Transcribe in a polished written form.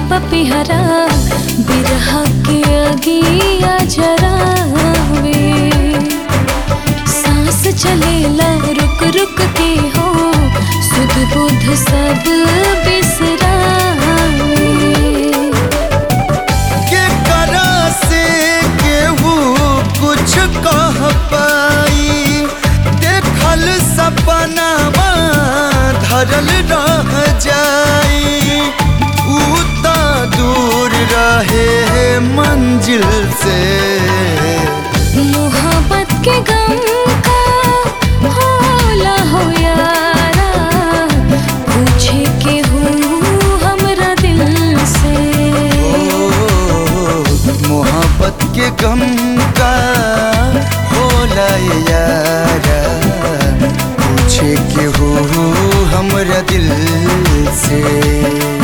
पपिहरा बिरहा के अगिया जरावे। सांस चलेला रुक रुक के हो सुध बुध सब बिसरावे। के करा से केहू कुछ कह पाई, देखल सपनावा धरल रह जाई। ऊ त दूर रहे मंजिल से, मोहब्बत के गम का होला हो यारा, पूछे के हूँ हमरा दिल से। मोहब्बत के गम का होला यारा, पूछे के हो हमरा दिल से।